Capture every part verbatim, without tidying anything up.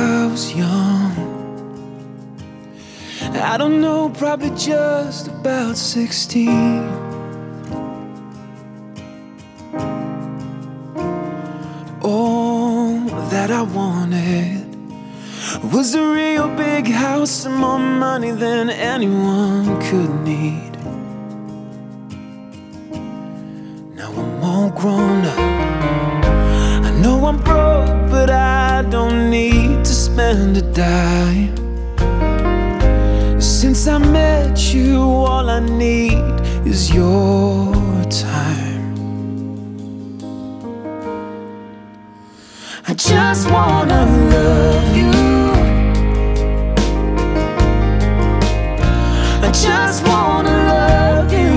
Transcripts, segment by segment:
I was young. I don't know, probably just about sixteen. All that I wanted was a real big house and more money than anyone could need. Now I'm all grown up. I know I'm broke, but I don't need to spend a dime. Since I met you, all I need is your time. I just wanna love you. I just wanna love you.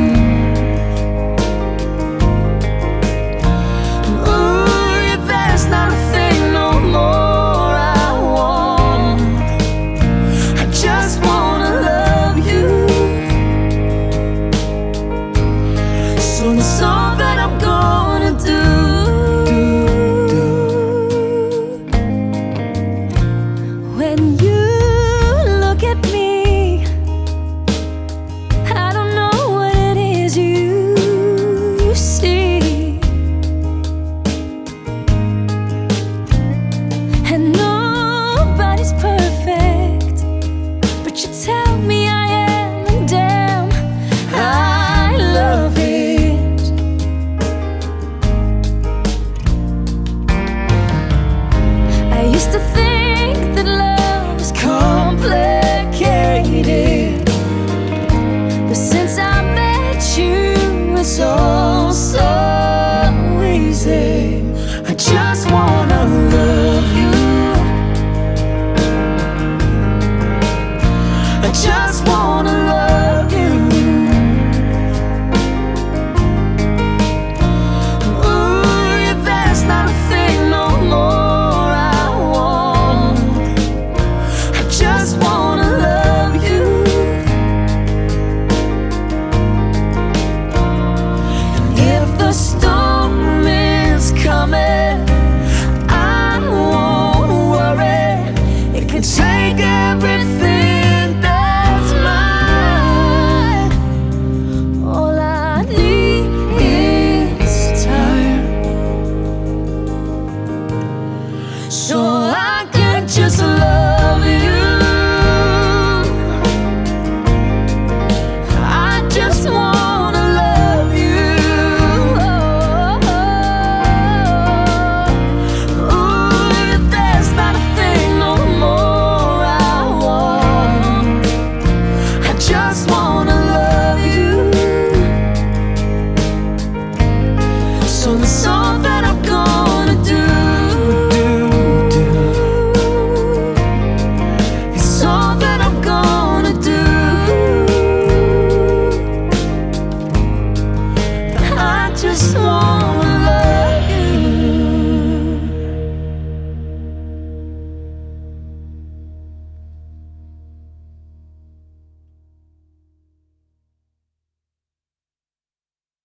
Ooh, yeah, there's not a thing no more I want. I just wanna love you. So it's all that I'm gonna do. When